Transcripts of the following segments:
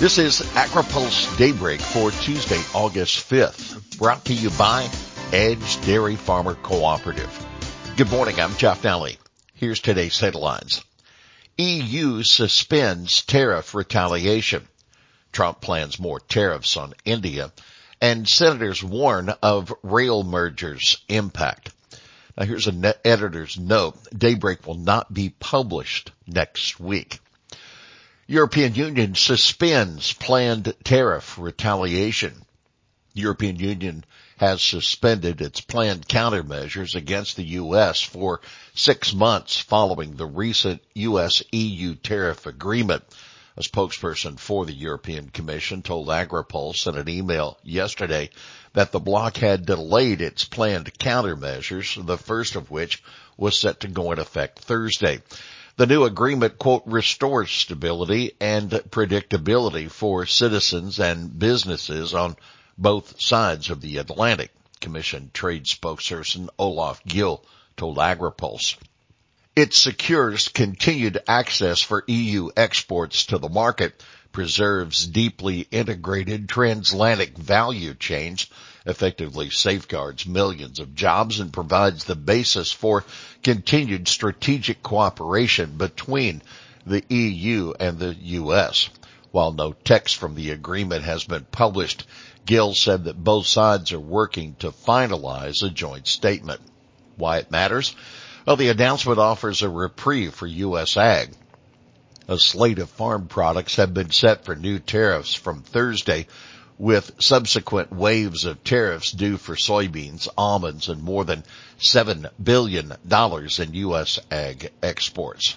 This is AgriPulse Daybreak for Tuesday, August 5th, brought to you by Edge Dairy Farmer Cooperative. Good morning, I'm Jeff Nally. Here's today's headlines. EU suspends tariff retaliation. Trump plans more tariffs on India, and senators warn of rail mergers' impact. Now here's an editor's note. Daybreak will not be published next week. European Union suspends planned tariff retaliation. European Union has suspended its planned countermeasures against the U.S. for 6 months following the recent U.S.-EU tariff agreement. A spokesperson for the European Commission told AgriPulse in an email yesterday that the bloc had delayed its planned countermeasures, the first of which was set to go into effect Thursday. The new agreement, quote, restores stability and predictability for citizens and businesses on both sides of the Atlantic, Commission trade spokesperson Olaf Gill told AgriPulse. It secures continued access for EU exports to the market, preserves deeply integrated transatlantic value chains, effectively safeguards millions of jobs, and provides the basis for continued strategic cooperation between the EU and the U.S. While no text from the agreement has been published, Gill said that both sides are working to finalize a joint statement. Why it matters? Well, the announcement offers a reprieve for U.S. ag. A slate of farm products have been set for new tariffs from Thursday, with subsequent waves of tariffs due for soybeans, almonds, and more than $7 billion in U.S. ag exports.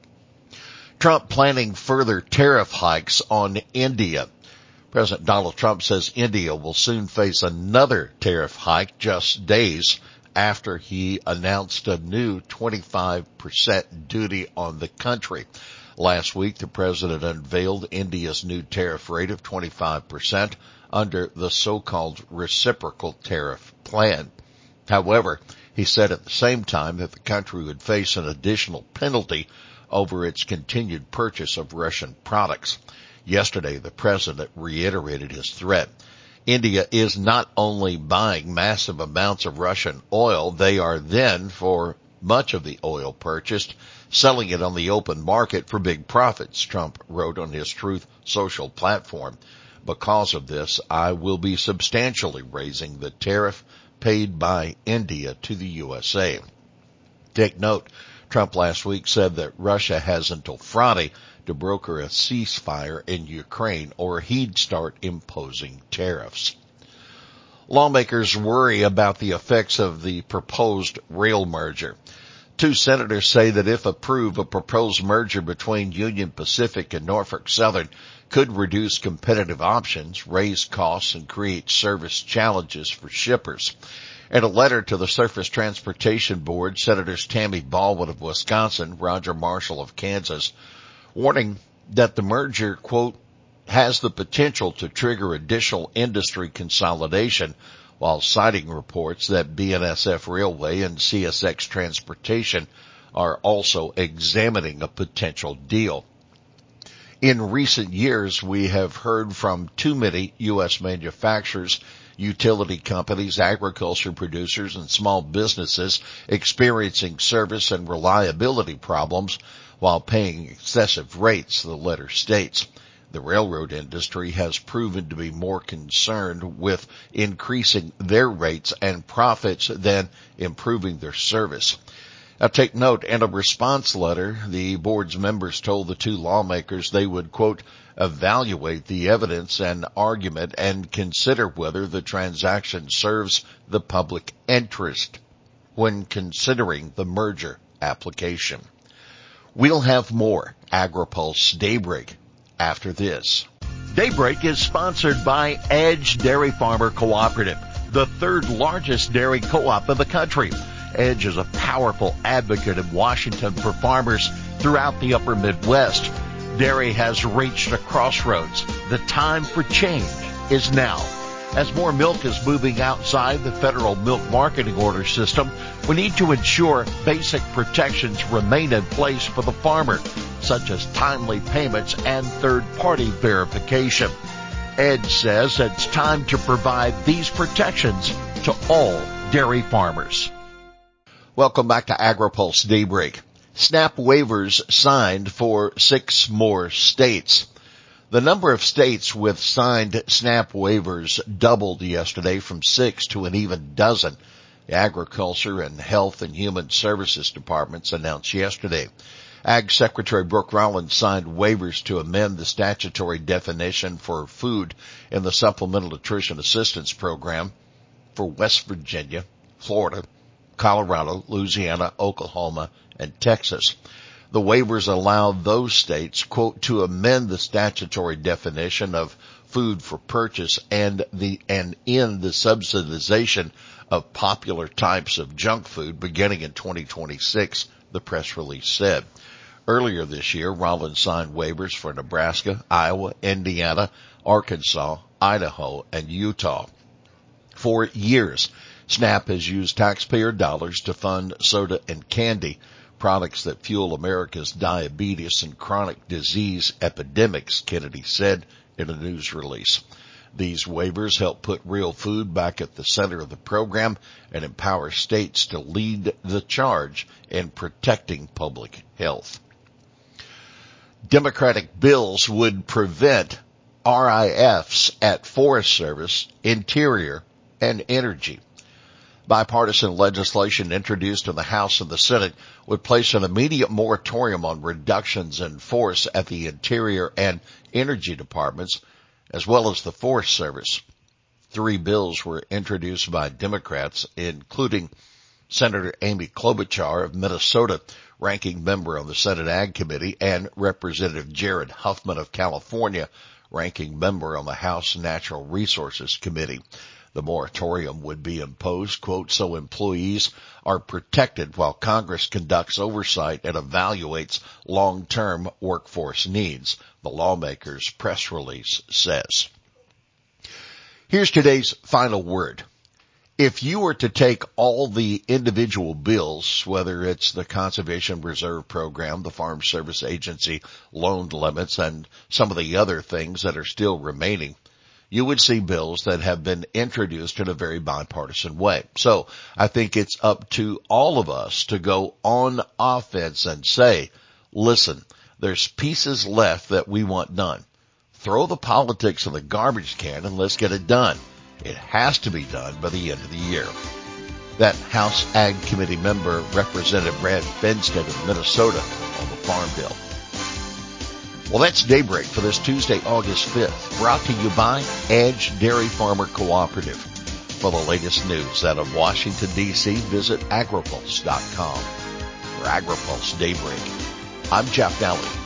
Trump planning further tariff hikes on India. President Donald Trump says India will soon face another tariff hike just days after he announced a new 25% duty on the country. Last week, the president unveiled India's new tariff rate of 25% under the so-called reciprocal tariff plan. However, he said at the same time that the country would face an additional penalty over its continued purchase of Russian products. Yesterday, the president reiterated his threat. India is not only buying massive amounts of Russian oil, they are then, for much of the oil purchased, selling it on the open market for big profits, Trump wrote on his Truth Social platform. Because of this, I will be substantially raising the tariff paid by India to the USA. Take note, Trump last week said that Russia has until Friday to broker a ceasefire in Ukraine or he'd start imposing tariffs. Lawmakers worry about the effects of the proposed rail merger. 2 senators say that if approved, a proposed merger between Union Pacific and Norfolk Southern could reduce competitive options, raise costs, and create service challenges for shippers. In a letter to the Surface Transportation Board, Senators Tammy Baldwin of Wisconsin, Roger Marshall of Kansas, warning that the merger, quote, has the potential to trigger additional industry consolidation, while citing reports that BNSF Railway and CSX Transportation are also examining a potential deal. In recent years, we have heard from too many U.S. manufacturers, utility companies, agriculture producers, and small businesses experiencing service and reliability problems while paying excessive rates, the letter states. The railroad industry has proven to be more concerned with increasing their rates and profits than improving their service. Now take note, in a response letter, the board's members told the 2 lawmakers they would, quote, evaluate the evidence and argument and consider whether the transaction serves the public interest when considering the merger application. We'll have more AgriPulse Daybreak after this. Daybreak is sponsored by Edge Dairy Farmer Cooperative, the 3rd largest dairy co-op in the country. Edge is a powerful advocate in Washington for farmers throughout the upper Midwest. Dairy has reached a crossroads. The time for change is now. As more milk is moving outside the federal milk marketing order system, we need to ensure basic protections remain in place for the farmer, such as timely payments and third-party verification. EDGE says it's time to provide these protections to all dairy farmers. Welcome back to AgriPulse Daybreak. SNAP waivers signed for 6 more states. The number of states with signed SNAP waivers doubled yesterday from 6 to an even dozen. The Agriculture and Health and Human Services Departments announced yesterday. Ag Secretary Brooke Rollins signed waivers to amend the statutory definition for food in the Supplemental Nutrition Assistance Program for West Virginia, Florida, Colorado, Louisiana, Oklahoma, and Texas. The waivers allow those states, quote, to amend the statutory definition of food for purchase and in the subsidization of popular types of junk food beginning in 2026, the press release said. Earlier this year, Rollins signed waivers for Nebraska, Iowa, Indiana, Arkansas, Idaho, and Utah. For years, SNAP has used taxpayer dollars to fund soda and candy, products that fuel America's diabetes and chronic disease epidemics, Kennedy said in a news release. These waivers help put real food back at the center of the program and empower states to lead the charge in protecting public health. Democratic bills would prevent RIFs at Forest Service, Interior, and Energy. Bipartisan legislation introduced in the House and the Senate would place an immediate moratorium on reductions in force at the Interior and Energy departments, as well as the Forest Service. 3 bills were introduced by Democrats, including Senator Amy Klobuchar of Minnesota, ranking member on the Senate Ag Committee, and Representative Jared Huffman of California, ranking member on the House Natural Resources Committee. The moratorium would be imposed, quote, so employees are protected while Congress conducts oversight and evaluates long-term workforce needs, the lawmakers' press release says. Here's today's final word. If you were to take all the individual bills, whether it's the Conservation Reserve Program, the Farm Service Agency loan limits, and some of the other things that are still remaining, you would see bills that have been introduced in a very bipartisan way. So I think it's up to all of us to go on offense and say, listen, there's pieces left that we want done. Throw the politics in the garbage can and let's get it done. It has to be done by the end of the year. That House Ag Committee member, Representative Brad Fenstead of Minnesota, on the Farm Bill. Well, that's Daybreak for this Tuesday, August 5th, brought to you by Edge Dairy Farmer Cooperative. For the latest news out of Washington, D.C., visit agripulse.com. For AgriPulse Daybreak, I'm Jeff Daly.